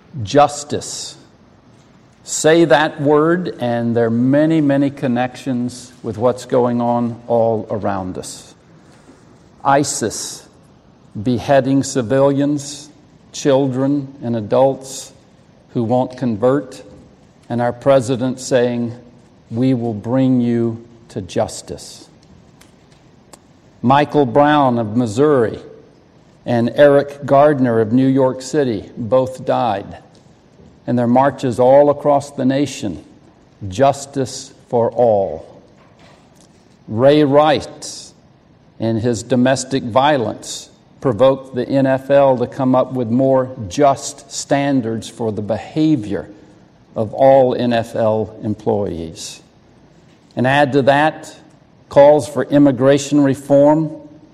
Justice. Say that word, and there are many, many connections with what's going on all around us. ISIS, beheading civilians, children, and adults who won't convert, and our president saying, "We will bring you to justice." Michael Brown of Missouri and Eric Gardner of New York City both died. And there are marches all across the nation. Justice for all. Ray Rice and his domestic violence provoked the NFL to come up with more just standards for the behavior of all NFL employees. And add to that calls for immigration reform,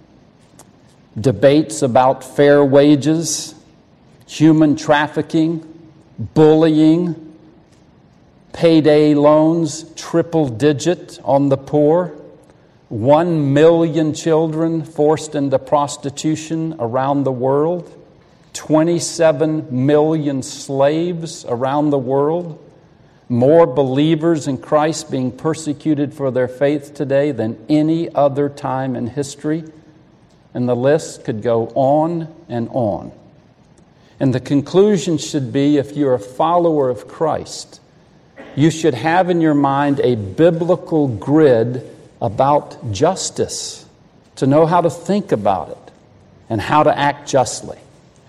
debates about fair wages, human trafficking, bullying, payday loans, triple digit on the poor, 1 million children forced into prostitution around the world, 27 million slaves around the world, more believers in Christ being persecuted for their faith today than any other time in history. And the list could go on and on. And the conclusion should be, if you're a follower of Christ, you should have in your mind a biblical grid about justice, to know how to think about it and how to act justly.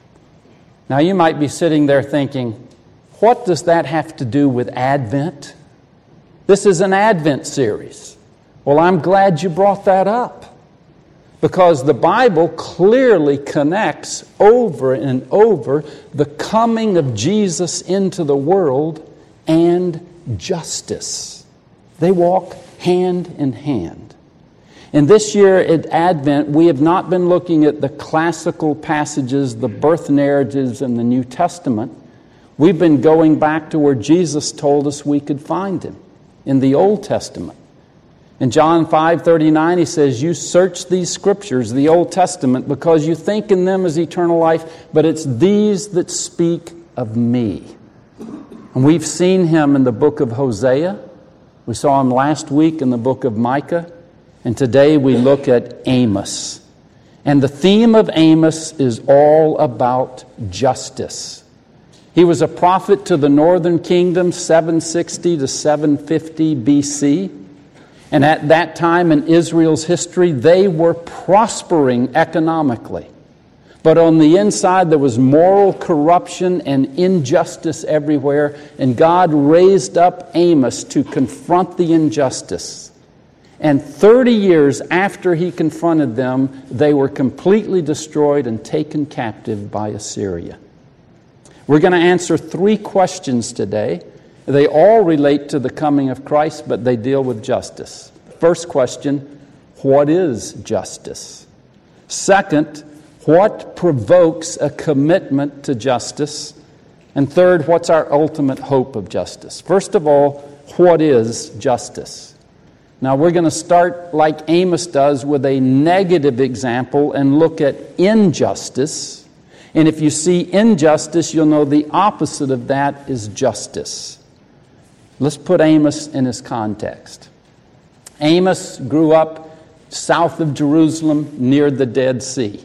Now you might be sitting there thinking, what does that have to do with Advent? This is an Advent series. Well, I'm glad you brought that up, because the Bible clearly connects over and over the coming of Jesus into the world and justice. They walk hand in hand. And this year at Advent, we have not been looking at the classical passages, the birth narratives in the New Testament. We've been going back to where Jesus told us we could find Him, in the Old Testament. In John 5:39, He says, "You search these scriptures, the Old Testament, because you think in them as eternal life, but it's these that speak of me." And we've seen Him in the book of Hosea. We saw Him last week in the book of Micah. And today we look at Amos. And the theme of Amos is all about justice. He was a prophet to the northern kingdom, 760 to 750 BC. And at that time in Israel's history, they were prospering economically. But on the inside, there was moral corruption and injustice everywhere. And God raised up Amos to confront the injustice. And 30 years after he confronted them, they were completely destroyed and taken captive by Assyria. We're going to answer 3 questions today. They all relate to the coming of Christ, but they deal with justice. First question, what is justice? Second, what provokes a commitment to justice? And third, what's our ultimate hope of justice? First of all, what is justice? Now we're going to start like Amos does with a negative example and look at injustice. And if you see injustice, you'll know the opposite of that is justice. Let's put Amos in his context. Amos grew up south of Jerusalem near the Dead Sea.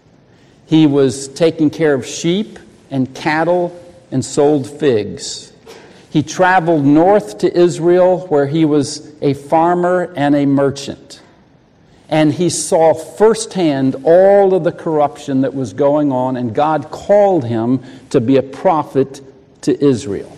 He was taking care of sheep and cattle and sold figs. He traveled north to Israel where he was a farmer and a merchant. And he saw firsthand all of the corruption that was going on, and God called him to be a prophet to Israel.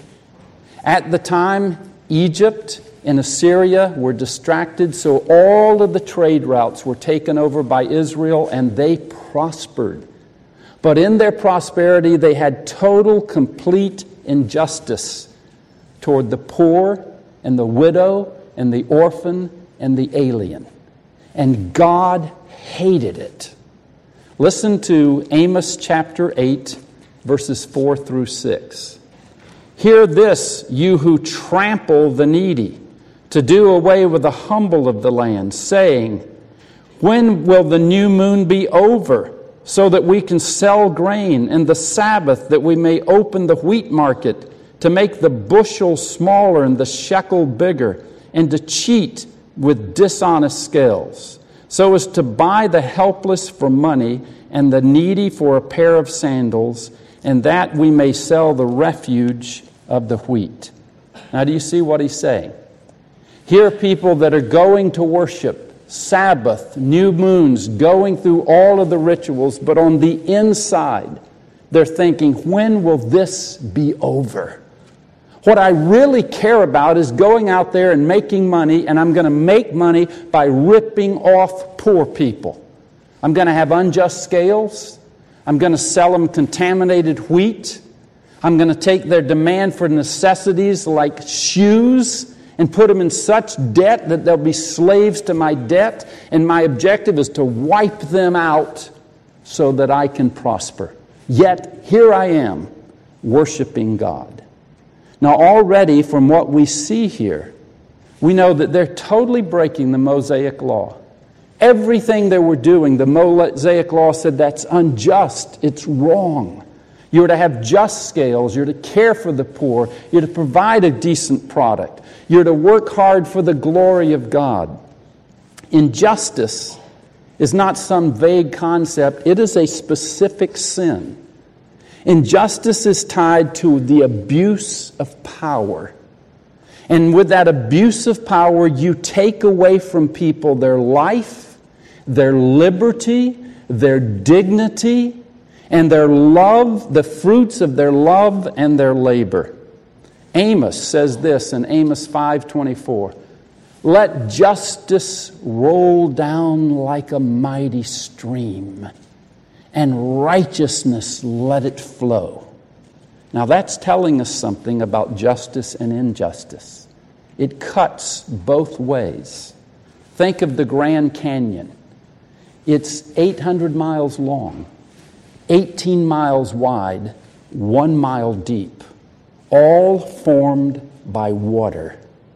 At the time, Egypt and Assyria were distracted, so all of the trade routes were taken over by Israel, and they prospered. But in their prosperity, they had total, complete injustice toward the poor and the widow and the orphan and the alien. And God hated it. Listen to Amos chapter 8, verses 4 through 6. "Hear this, you who trample the needy, to do away with the humble of the land, saying, when will the new moon be over, so that we can sell grain, and the Sabbath that we may open the wheat market, to make the bushel smaller and the shekel bigger, and to cheat with dishonest scales, so as to buy the helpless for money and the needy for a pair of sandals, and that we may sell the refuge of the wheat. Now, do you see what he's saying? Here are people that are going to worship, Sabbath, new moons, going through all of the rituals, but on the inside, they're thinking, when will this be over? What I really care about is going out there and making money, and I'm going to make money by ripping off poor people. I'm going to have unjust scales. I'm going to sell them contaminated wheat. I'm going to take their demand for necessities like shoes and put them in such debt that they'll be slaves to my debt. And my objective is to wipe them out so that I can prosper. Yet, here I am, worshiping God. Now, already from what we see here, we know that they're totally breaking the Mosaic law. Everything they were doing, the Mosaic law said that's unjust, it's wrong. You're to have just scales, you're to care for the poor, you're to provide a decent product, you're to work hard for the glory of God. Injustice is not some vague concept, it is a specific sin. Injustice is tied to the abuse of power. And with that abuse of power, you take away from people their life, their liberty, their dignity, and their love, the fruits of their love and their labor. Amos says this in Amos 5:24, "Let justice roll down like a mighty stream, and righteousness let it flow." Now that's telling us something about justice and injustice. It cuts both ways. Think of the Grand Canyon. It's 800 miles long, 18 miles wide, 1 mile deep, all formed by water.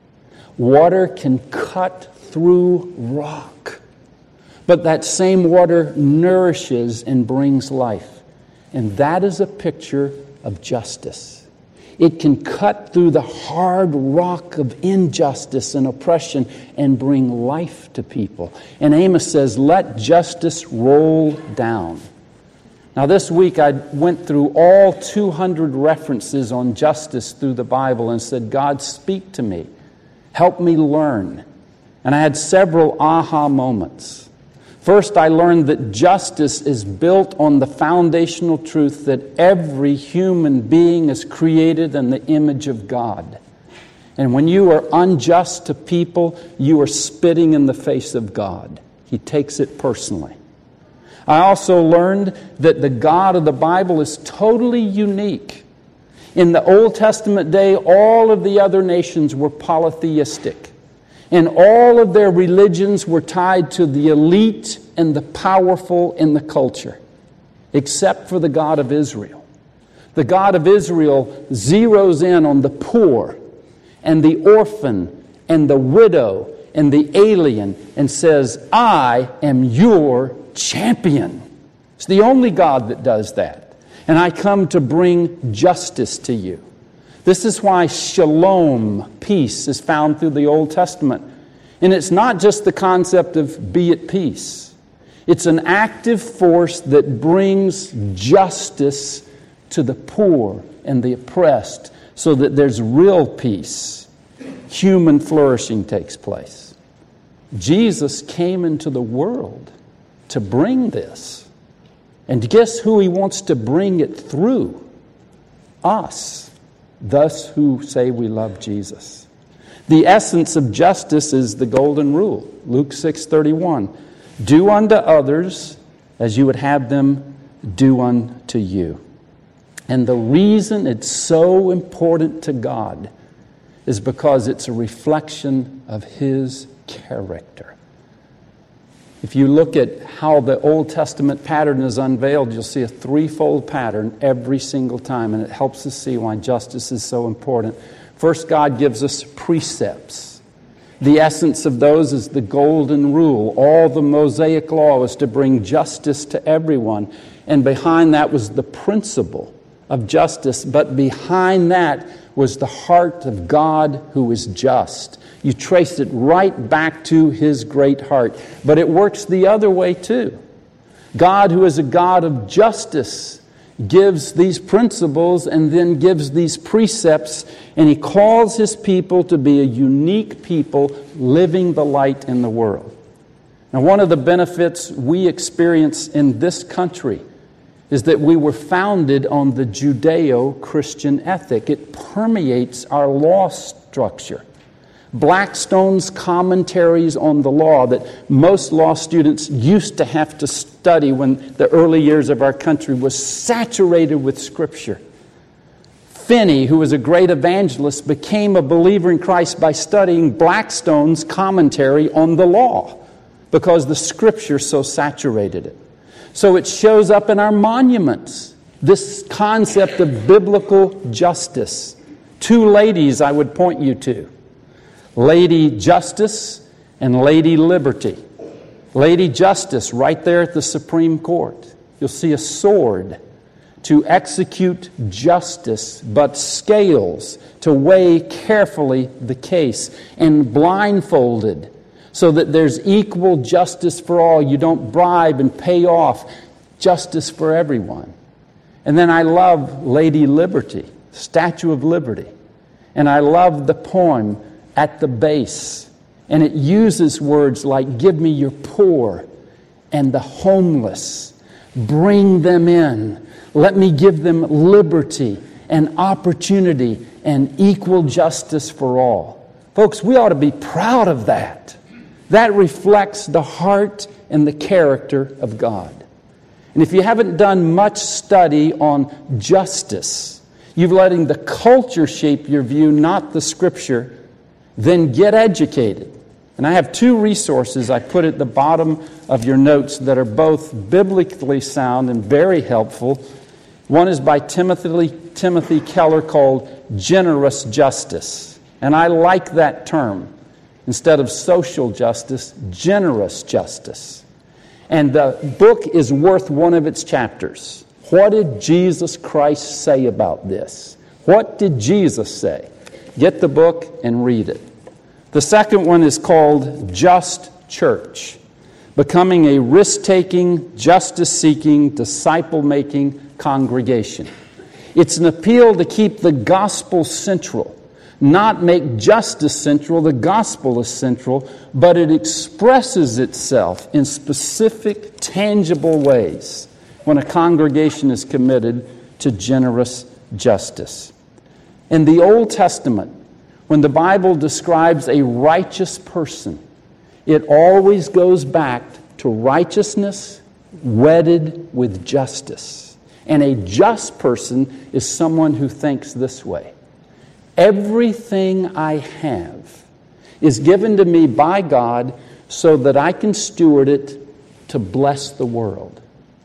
Water can cut through rock, but that same water nourishes and brings life. And that is a picture of justice. It can cut through the hard rock of injustice and oppression and bring life to people. And Amos says, let justice roll down. Now this week I went through all 200 references on justice through the Bible and said, God, speak to me. Help me learn. And I had several aha moments. First, I learned that justice is built on the foundational truth that every human being is created in the image of God. And when you are unjust to people, you are spitting in the face of God. He takes it personally. I also learned that the God of the Bible is totally unique. In the Old Testament day, all of the other nations were polytheistic. And all of their religions were tied to the elite and the powerful in the culture, except for the God of Israel. The God of Israel zeroes in on the poor and the orphan and the widow and the alien and says, I am your champion. It's the only God that does that. And I come to bring justice to you. This is why shalom, peace, is found through the Old Testament. And it's not just the concept of be at peace. It's an active force that brings justice to the poor and the oppressed so that there's real peace. Human flourishing takes place. Jesus came into the world to bring this. And guess who he wants to bring it through? Us. Thus who say we love Jesus. The essence of justice is the golden rule. Luke 6:31. Do unto others as you would have them do unto you. And the reason it's so important to God is because it's a reflection of His character. If you look at how the Old Testament pattern is unveiled, you'll see a threefold pattern every single time, and it helps us see why justice is so important. First, God gives us precepts. The essence of those is the golden rule. All the Mosaic law was to bring justice to everyone. And behind that was the principle of justice. But behind that was the heart of God who is just. You trace it right back to His great heart. But it works the other way too. God, who is a God of justice, gives these principles and then gives these precepts, and He calls His people to be a unique people living the light in the world. Now, one of the benefits we experience in this country is that we were founded on the Judeo-Christian ethic. It permeates our law structure. Blackstone's commentaries on the law that most law students used to have to study when the early years of our country was saturated with Scripture. Finney, who was a great evangelist, became a believer in Christ by studying Blackstone's commentary on the law because the Scripture so saturated it. So it shows up in our monuments, this concept of biblical justice. Two ladies I would point you to. Lady Justice and Lady Liberty. Lady Justice right there at the Supreme Court. You'll see a sword to execute justice, but scales to weigh carefully the case, and blindfolded so that there's equal justice for all. You don't bribe and pay off. Justice for everyone. And then I love Lady Liberty, Statue of Liberty. And I love the poem at the base. And it uses words like, give me your poor and the homeless. Bring them in. Let me give them liberty and opportunity and equal justice for all. Folks, we ought to be proud of that. That reflects the heart and the character of God. And if you haven't done much study on justice, you're letting the culture shape your view, not the Scripture, then get educated. And I have two resources I put at the bottom of your notes that are both biblically sound and very helpful. One is by Timothy Keller called Generous Justice. And I like that term. Instead of social justice, generous justice. And the book is worth one of its chapters. What did Jesus Christ say about this? What did Jesus say? Get the book and read it. The second one is called Just Church, becoming a risk-taking, justice-seeking, disciple-making congregation. It's an appeal to keep the gospel central, not make justice central. The gospel is central, but it expresses itself in specific, tangible ways when a congregation is committed to generous justice. In the Old Testament, when the Bible describes a righteous person, it always goes back to righteousness wedded with justice. And a just person is someone who thinks this way. Everything I have is given to me by God so that I can steward it to bless the world.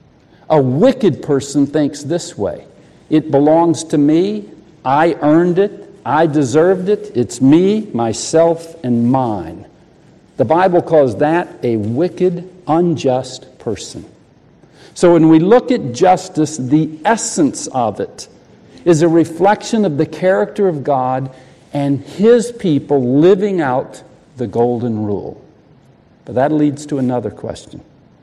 A wicked person thinks this way. It belongs to me. I earned it. I deserved it. It's me, myself, and mine. The Bible calls that a wicked, unjust person. So when we look at justice, the essence of it is a reflection of the character of God and His people living out the golden rule. But that leads to another question.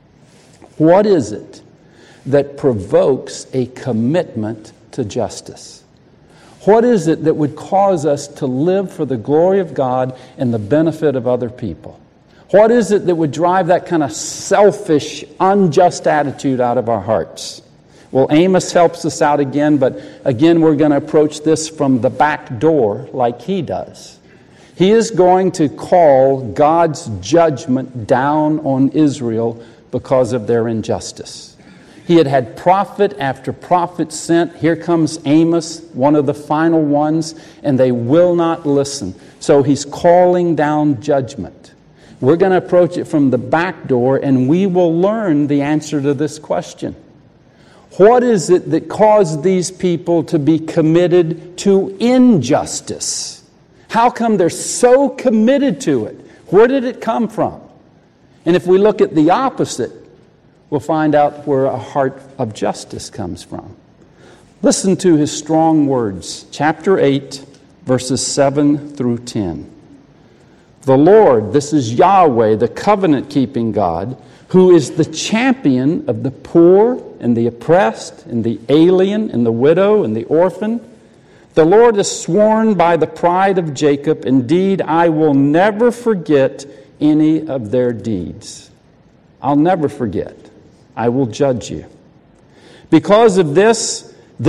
What is it that provokes a commitment to justice? What is it that would cause us to live for the glory of God and the benefit of other people? What is it that would drive that kind of selfish, unjust attitude out of our hearts? Well, Amos helps us out again, but again we're going to approach this from the back door like he does. He is going to call God's judgment down on Israel because of their injustice. He had had prophet after prophet sent. Here comes Amos, one of the final ones, and they will not listen. So he's calling down judgment. We're going to approach it from the back door, and we will learn the answer to this question. What is it that caused these people to be committed to injustice? How come they're so committed to it? Where did it come from? And if we look at the opposite, we'll find out where a heart of justice comes from. Listen to his strong words, chapter 8, verses 7 through 10. The Lord, this is Yahweh, the covenant-keeping God, who is the champion of the poor and the oppressed and the alien and the widow and the orphan. The Lord has sworn by the pride of Jacob, indeed, I will never forget any of their deeds. I'll never forget. I will judge you. Because of this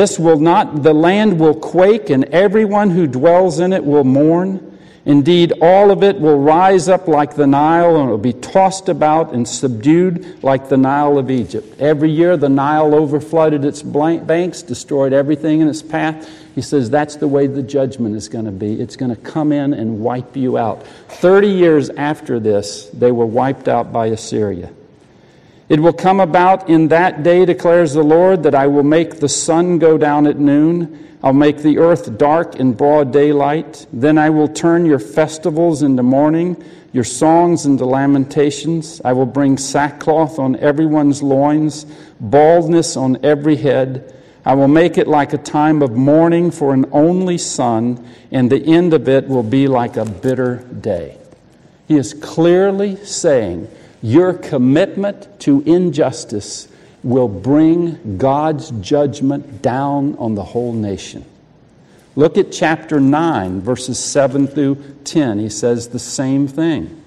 the land will quake, and everyone who dwells in it will mourn. Indeed, all of it will rise up like the Nile, and it will be tossed about and subdued like the Nile of Egypt. Every year the Nile overflooded its banks, destroyed everything in its path. He says that's the way the judgment is going to be. It's going to come in and wipe you out. 30 years after this, they were wiped out by Assyria. It will come about in that day, declares the Lord, that I will make the sun go down at noon. I'll make the earth dark in broad daylight. Then I will turn your festivals into mourning, your songs into lamentations. I will bring sackcloth on everyone's loins, baldness on every head. I will make it like a time of mourning for an only son, and the end of it will be like a bitter day. He is clearly saying, your commitment to injustice will bring God's judgment down on the whole nation. Look at chapter 9, verses 7 through 10. He says the same thing.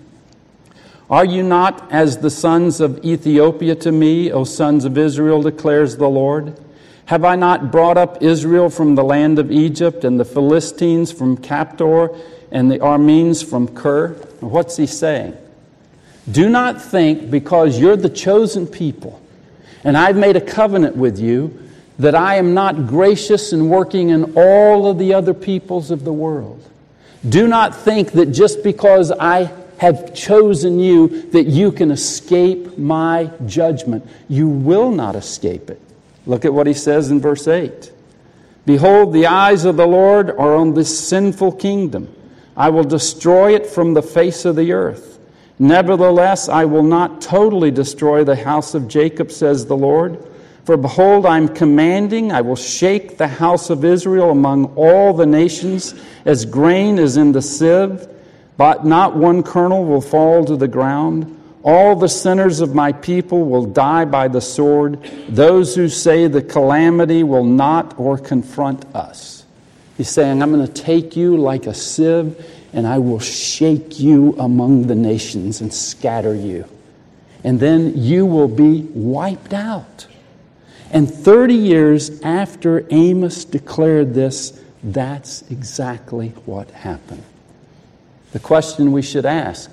Are you not as the sons of Ethiopia to me, O sons of Israel, declares the Lord? Have I not brought up Israel from the land of Egypt, and the Philistines from Captor, and the Arameans from Kir? What's he saying? Do not think because you're the chosen people, and I've made a covenant with you, that I am not gracious and working in all of the other peoples of the world. Do not think that just because I have chosen you, that you can escape my judgment. You will not escape it. Look at what he says in verse 8. Behold, the eyes of the Lord are on this sinful kingdom. I will destroy it from the face of the earth. Nevertheless, I will not totally destroy the house of Jacob, says the Lord. For behold, I am commanding, I will shake the house of Israel among all the nations, as grain is in the sieve, but not one kernel will fall to the ground. All the sinners of my people will die by the sword, those who say the calamity will not or confront us. He's saying, I'm going to take you like a sieve, and I will shake you among the nations and scatter you. And then you will be wiped out. And 30 years after Amos declared this, that's exactly what happened. The question we should ask,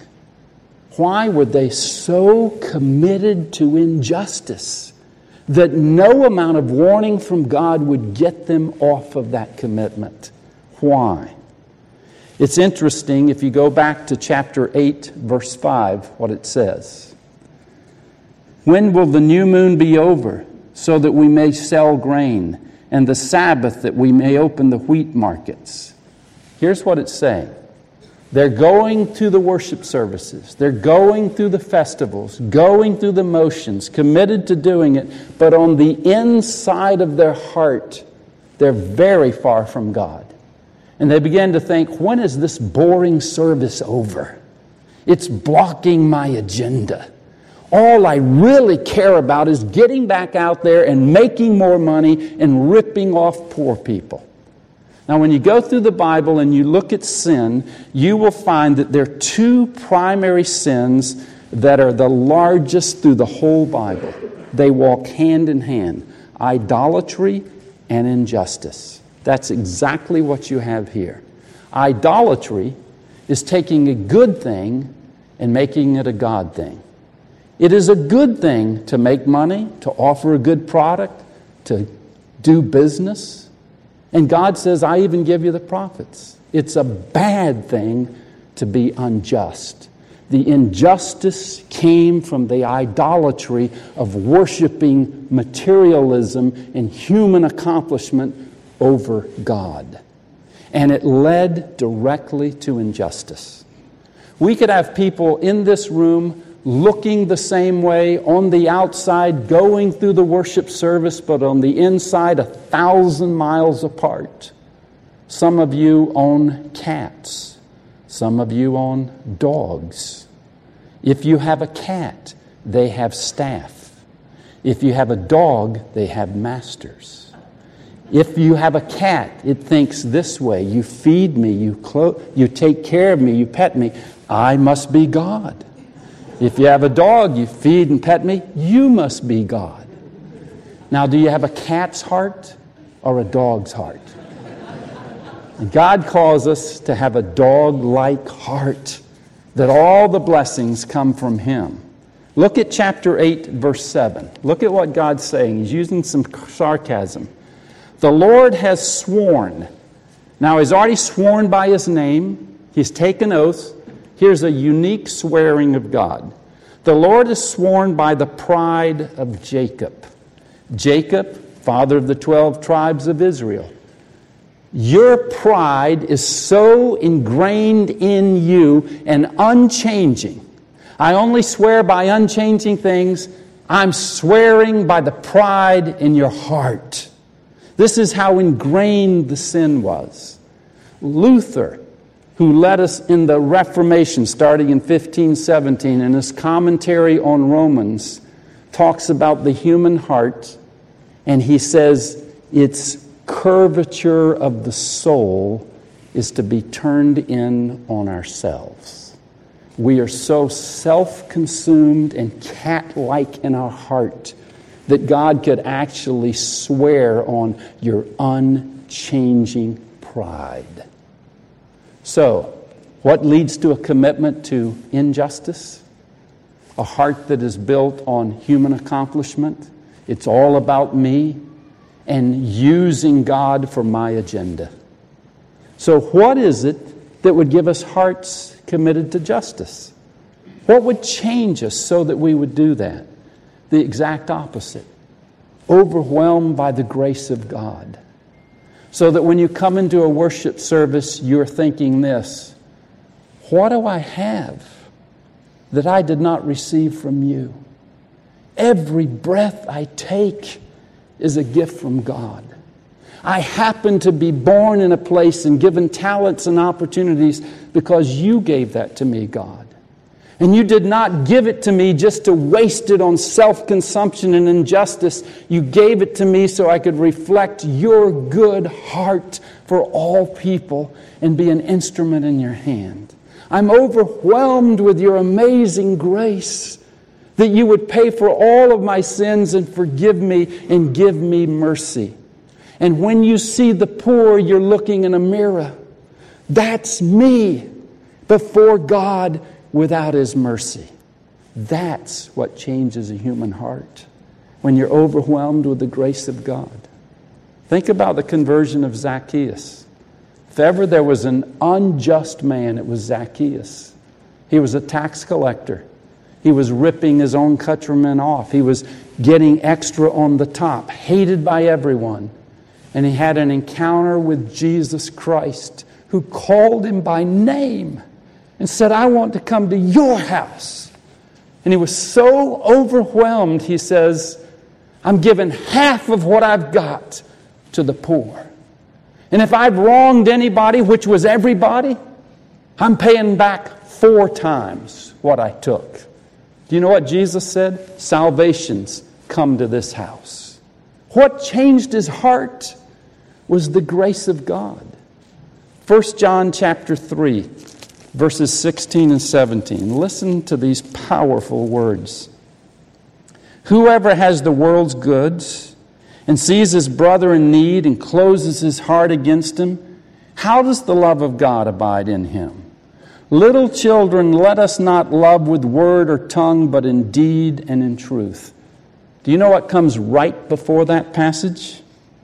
why were they so committed to injustice that no amount of warning from God would get them off of that commitment? Why? It's interesting if you go back to chapter 8, verse 5, what it says. When will the new moon be over, so that we may sell grain, and the Sabbath that we may open the wheat markets? Here's what it's saying. They're going to the worship services. They're going through the festivals, going through the motions, committed to doing it. But on the inside of their heart, they're very far from God. And they began to think, when is this boring service over? It's blocking my agenda. All I really care about is getting back out there and making more money and ripping off poor people. Now, when you go through the Bible and you look at sin, you will find that there are two primary sins that are the largest through the whole Bible. They walk hand in hand: idolatry and injustice. That's exactly what you have here. Idolatry is taking a good thing and making it a God thing. It is a good thing to make money, to offer a good product, to do business. And God says, I even give you the prophets. It's a bad thing to be unjust. The injustice came from the idolatry of worshiping materialism and human accomplishment over God. And it led directly to injustice. We could have people in this room looking the same way on the outside, going through the worship service, but on the inside 1,000 miles apart. Some of you own cats. Some of you own dogs. If you have a cat, they have staff. If you have a dog, they have masters. If you have a cat, it thinks this way: you feed me, you take care of me, you pet me, I must be God. If you have a dog, you feed and pet me, you must be God. Now, do you have a cat's heart or a dog's heart? And God calls us to have a dog-like heart, that all the blessings come from Him. Look at chapter 8, verse 7. Look at what God's saying. He's using some sarcasm. The Lord has sworn. Now, He's already sworn by His name. He's taken oaths. Here's a unique swearing of God. The Lord has sworn by the pride of Jacob. Jacob, father of the 12 tribes of Israel. Your pride is so ingrained in you and unchanging. I only swear by unchanging things. I'm swearing by the pride in your heart. This is how ingrained the sin was. Luther, who led us in the Reformation starting in 1517, in his commentary on Romans, talks about the human heart, and he says its curvature of the soul is to be turned in on ourselves. We are so self-consumed and cat-like in our heart that God could actually swear on your unchanging pride. So, what leads to a commitment to injustice? A heart that is built on human accomplishment. It's all about me and using God for my agenda. So what is it that would give us hearts committed to justice? What would change us so that we would do that? The exact opposite. Overwhelmed by the grace of God. So that when you come into a worship service, you're thinking this: what do I have that I did not receive from you? Every breath I take is a gift from God. I happen to be born in a place and given talents and opportunities because you gave that to me, God. And you did not give it to me just to waste it on self-consumption and injustice. You gave it to me so I could reflect your good heart for all people and be an instrument in your hand. I'm overwhelmed with your amazing grace, that you would pay for all of my sins and forgive me and give me mercy. And when you see the poor, you're looking in a mirror. That's me before God without His mercy. That's what changes a human heart, when you're overwhelmed with the grace of God. Think about the conversion of Zacchaeus. If ever there was an unjust man, it was Zacchaeus. He was a tax collector. He was ripping his own countrymen off. He was getting extra on the top, hated by everyone. And he had an encounter with Jesus Christ, who called him by name and said, I want to come to your house. And he was so overwhelmed, he says, I'm giving half of what I've got to the poor. And if I've wronged anybody, which was everybody, I'm paying back 4 times what I took. Do you know what Jesus said? Salvation's come to this house. What changed his heart was the grace of God. 1 John chapter 3, verses 16 and 17. Listen to these powerful words. Whoever has the world's goods and sees his brother in need and closes his heart against him, how does the love of God abide in him? Little children, let us not love with word or tongue, but in deed and in truth. Do you know what comes right before that passage?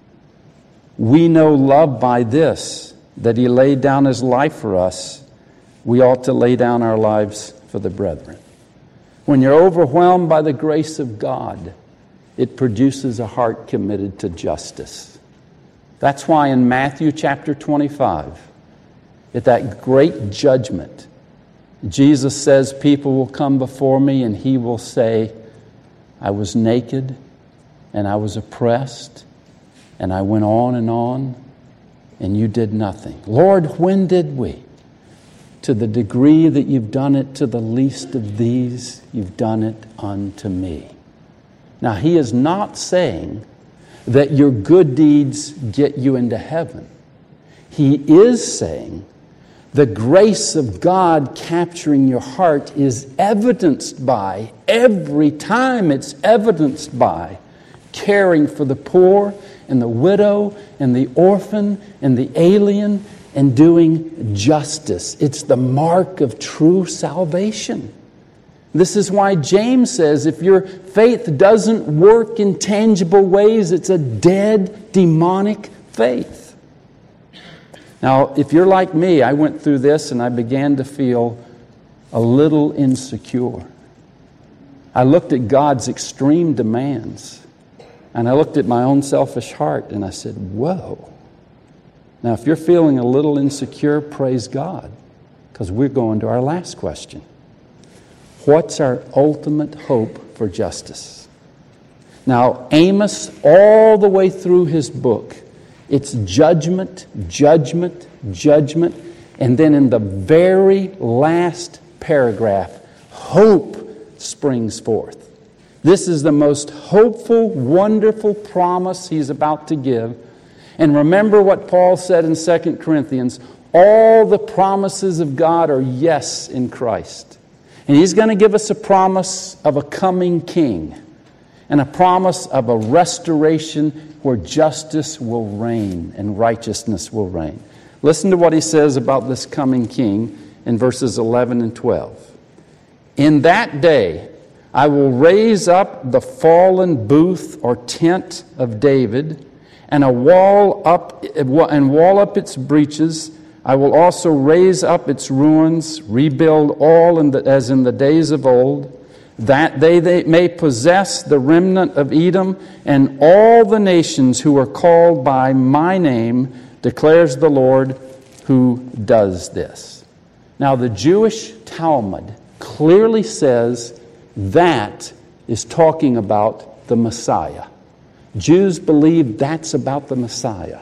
We know love by this, that He laid down His life for us. We ought to lay down our lives for the brethren. When you're overwhelmed by the grace of God, it produces a heart committed to justice. That's why in Matthew chapter 25, at that great judgment, Jesus says people will come before me and he will say, I was naked and I was oppressed and I went on and you did nothing. Lord, when did we? To the degree that you've done it to the least of these, you've done it unto me. Now, he is not saying that your good deeds get you into heaven. He is saying the grace of God capturing your heart is evidenced by, every time it's evidenced by, caring for the poor and the widow and the orphan and the alien and doing justice. It's the mark of true salvation. This is why James says if your faith doesn't work in tangible ways, it's a dead, demonic faith. Now, if you're like me, I went through this and I began to feel a little insecure. I looked at God's extreme demands and I looked at my own selfish heart and I said, whoa. Now, if you're feeling a little insecure, praise God, because we're going to our last question. What's our ultimate hope for justice? Now, Amos, all the way through his book, it's judgment, judgment, judgment. And then in the very last paragraph, hope springs forth. This is the most hopeful, wonderful promise he's about to give. And remember what Paul said in 2 Corinthians, all the promises of God are yes in Christ. And he's going to give us a promise of a coming king and a promise of a restoration where justice will reign and righteousness will reign. Listen to what he says about this coming king in verses 11 and 12. In that day I will raise up the fallen booth or tent of David and wall up its breaches. I will also raise up its ruins, rebuild all as in the days of old, that they may possess the remnant of Edom and all the nations who are called by my name, declares the Lord who does this. Now, the Jewish Talmud clearly says that is talking about the Messiah. Jews believe that's about the Messiah.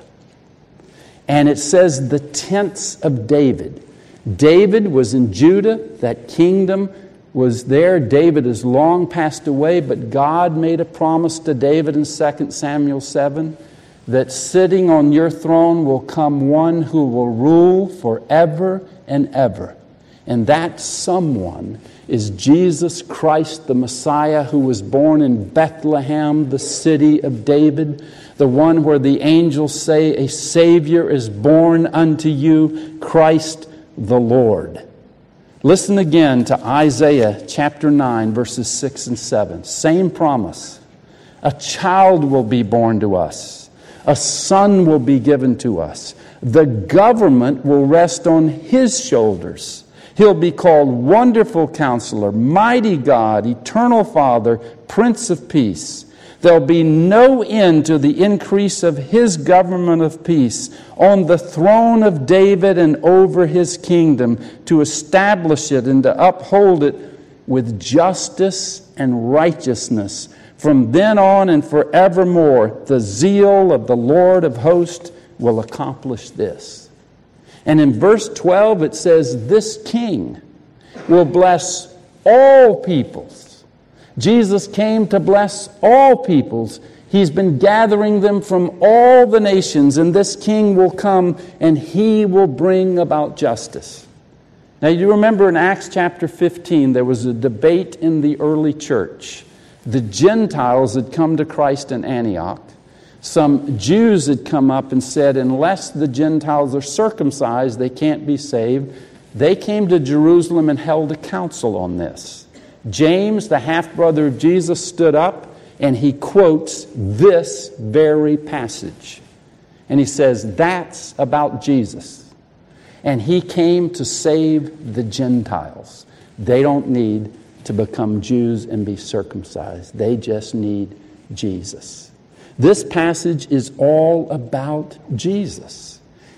And it says the tents of David. David was in Judah. That kingdom was there. David has long passed away, but God made a promise to David in 2 Samuel 7 that sitting on your throne will come one who will rule forever and ever. And that someone is Jesus Christ, the Messiah, who was born in Bethlehem, the city of David, the one where the angels say, a Savior is born unto you, Christ the Lord. Listen again to Isaiah chapter 9, verses 6 and 7. Same promise. A child will be born to us. A son will be given to us. The government will rest on his shoulders. He'll be called Wonderful Counselor, Mighty God, Eternal Father, Prince of Peace. There'll be no end to the increase of his government of peace on the throne of David and over his kingdom, to establish it and to uphold it with justice and righteousness. From then on and forevermore, the zeal of the Lord of hosts will accomplish this. And in verse 12 it says, this king will bless all peoples. Jesus came to bless all peoples. He's been gathering them from all the nations, and this king will come and he will bring about justice. Now you remember in Acts chapter 15 there was a debate in the early church. The Gentiles had come to Christ in Antioch. Some Jews had come up and said, unless the Gentiles are circumcised, they can't be saved. They came to Jerusalem and held a council on this. James, the half-brother of Jesus, stood up and he quotes this very passage. And he says, that's about Jesus. And he came to save the Gentiles. They don't need to become Jews and be circumcised. They just need Jesus. This passage is all about Jesus.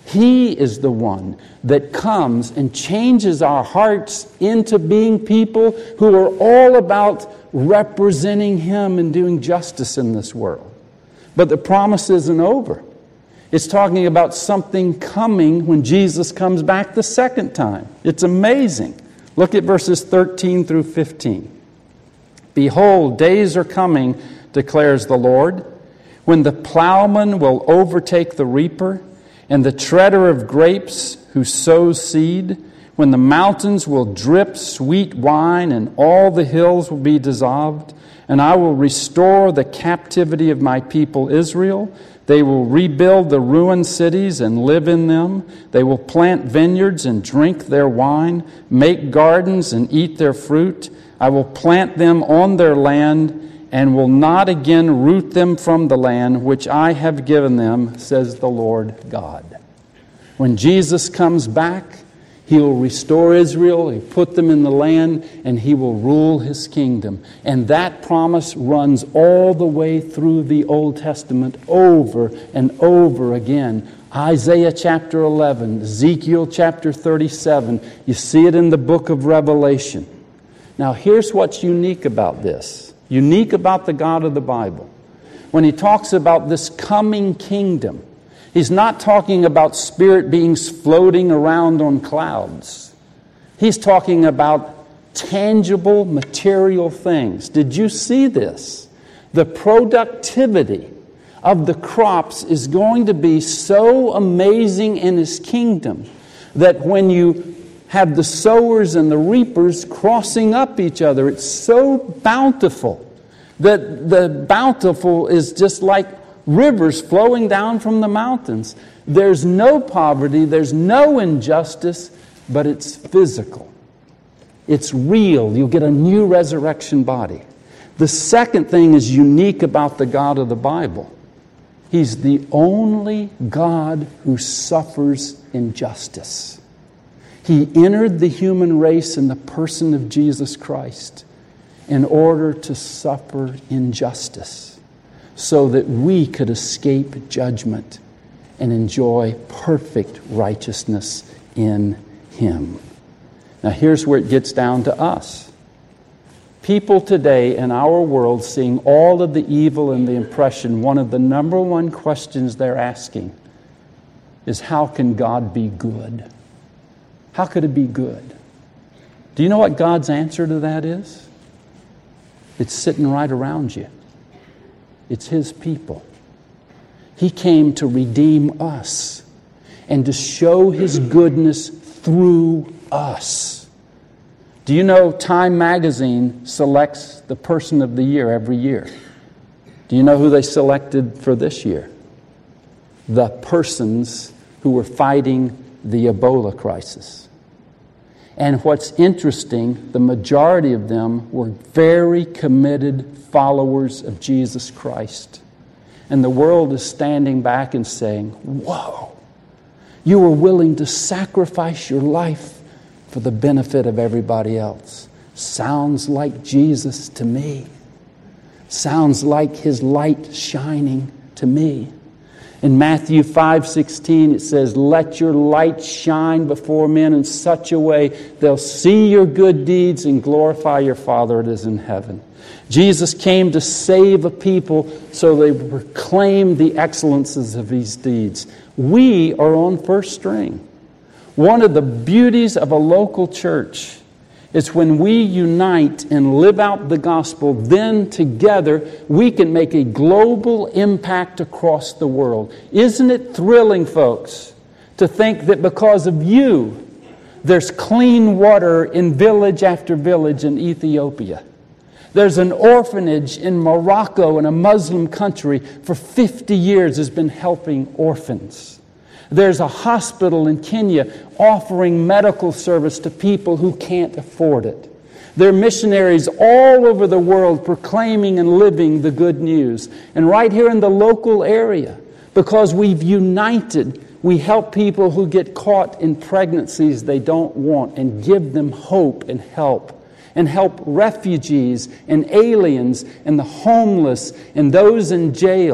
He is the one that comes and changes our hearts into being people who are all about representing Him and doing justice in this world. But the promise isn't over. It's talking about something coming when Jesus comes back the second time. It's amazing. Look at verses 13 through 15. Behold, days are coming, declares the Lord, when the plowman will overtake the reaper, and the treader of grapes who sows seed, when the mountains will drip sweet wine, and all the hills will be dissolved, and I will restore the captivity of my people Israel. They will rebuild the ruined cities and live in them. They will plant vineyards and drink their wine, make gardens and eat their fruit. I will plant them on their land and will not again root them from the land which I have given them, says the Lord God. When Jesus comes back, He will restore Israel, He'll put them in the land, and He will rule His kingdom. And that promise runs all the way through the Old Testament over and over again. Isaiah chapter 11, Ezekiel chapter 37. You see it in the book of Revelation. Now here's what's unique about this. Unique about the God of the Bible. When He talks about this coming kingdom, He's not talking about spirit beings floating around on clouds. He's talking about tangible, material things. Did you see this? The productivity of the crops is going to be so amazing in His kingdom that when you have the sowers and the reapers crossing up each other, it's so bountiful that the bountiful is just like rivers flowing down from the mountains. There's no poverty, there's no injustice, but it's physical. It's real. You'll get a new resurrection body. The second thing is unique about the God of the Bible. He's the only God who suffers injustice. He entered the human race in the person of Jesus Christ in order to suffer injustice, so that we could escape judgment and enjoy perfect righteousness in Him. Now here's where it gets down to us. People today in our world, seeing all of the evil and the oppression, one of the number one questions they're asking is, how can God be good? How could it be good? Do you know what God's answer to that is? It's sitting right around you. It's His people. He came to redeem us and to show His goodness through us. Do you know Time magazine selects the person of the year every year? Do you know who they selected for this year? The persons who were fighting the Ebola crisis. And what's interesting, the majority of them were very committed followers of Jesus Christ. And the world is standing back and saying, whoa, you were willing to sacrifice your life for the benefit of everybody else. Sounds like Jesus to me. Sounds like His light shining to me. In Matthew 5:16 it says, let your light shine before men in such a way they'll see your good deeds and glorify your Father that is in heaven. Jesus came to save a people so they proclaim the excellences of His deeds. We are on first string. One of the beauties of a local church is when we unite and live out the gospel, then together we can make a global impact across the world. Isn't it thrilling, folks, to think that because of you, there's clean water in village after village in Ethiopia. There's an orphanage in Morocco, in a Muslim country, for 50 years has been helping orphans. There's a hospital in Kenya offering medical service to people who can't afford it. There are missionaries all over the world proclaiming and living the good news. And right here in the local area, because we've united, we help people who get caught in pregnancies they don't want and give them hope and help. And help refugees and aliens and the homeless and those in jail.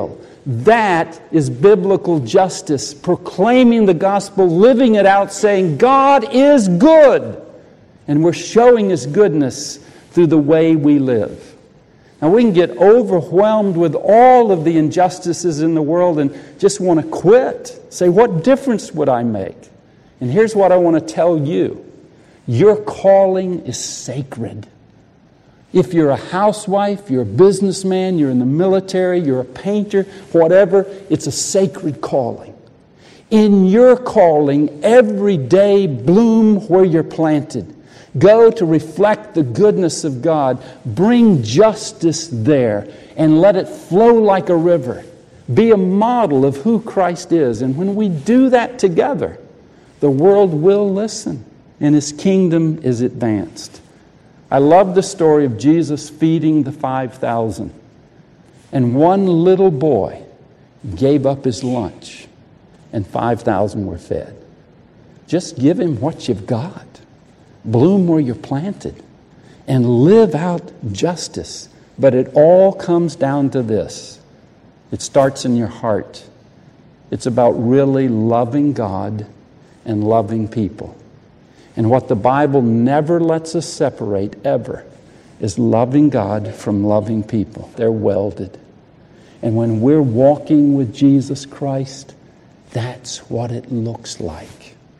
That is biblical justice, proclaiming the gospel, living it out, saying God is good. And we're showing His goodness through the way we live. Now we can get overwhelmed with all of the injustices in the world and just want to quit. Say, what difference would I make? And here's what I want to tell you. Your calling is sacred. If you're a housewife, you're a businessman, you're in the military, you're a painter, whatever, it's a sacred calling. In your calling, every day bloom where you're planted. Go to reflect the goodness of God. Bring justice there and let it flow like a river. Be a model of who Christ is. And when we do that together, the world will listen and His kingdom is advanced. I love the story of Jesus feeding the 5,000. And one little boy gave up his lunch and 5,000 were fed. Just give him what you've got. Bloom where you're planted and live out justice. But it all comes down to this. It starts in your heart. It's about really loving God and loving people. And what the Bible never lets us separate ever is loving God from loving people. They're welded. And when we're walking with Jesus Christ, that's what it looks like.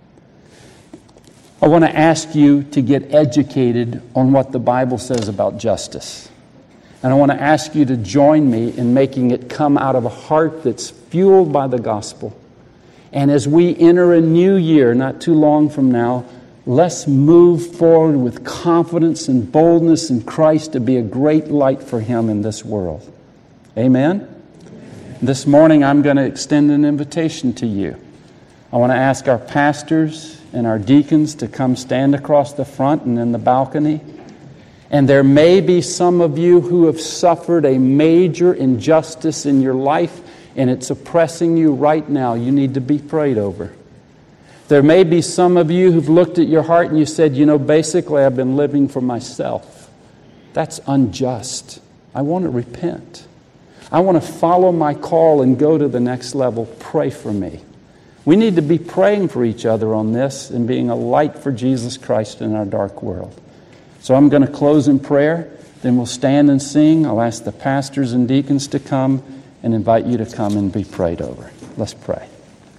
I want to ask you to get educated on what the Bible says about justice. And I want to ask you to join me in making it come out of a heart that's fueled by the gospel. And as we enter a new year, not too long from now, let's move forward with confidence and boldness in Christ to be a great light for Him in this world. Amen? This morning I'm going to extend an invitation to you. I want to ask our pastors and our deacons to come stand across the front and in the balcony. And there may be some of you who have suffered a major injustice in your life and it's oppressing you right now. You need to be prayed over. There may be some of you who've looked at your heart and you said, basically I've been living for myself. That's unjust. I want to repent. I want to follow my call and go to the next level. Pray for me. We need to be praying for each other on this and being a light for Jesus Christ in our dark world. So I'm going to close in prayer. Then we'll stand and sing. I'll ask the pastors and deacons to come and invite you to come and be prayed over. Let's pray.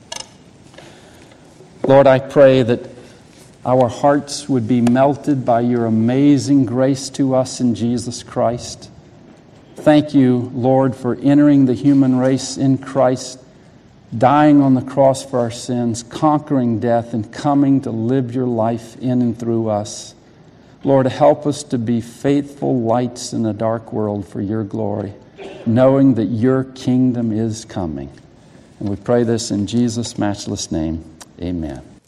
Lord, I pray that our hearts would be melted by your amazing grace to us in Jesus Christ. Thank you, Lord, for entering the human race in Christ, dying on the cross for our sins, conquering death, and coming to live your life in and through us. Lord, help us to be faithful lights in a dark world for your glory, knowing that your kingdom is coming. And we pray this in Jesus' matchless name. Amen.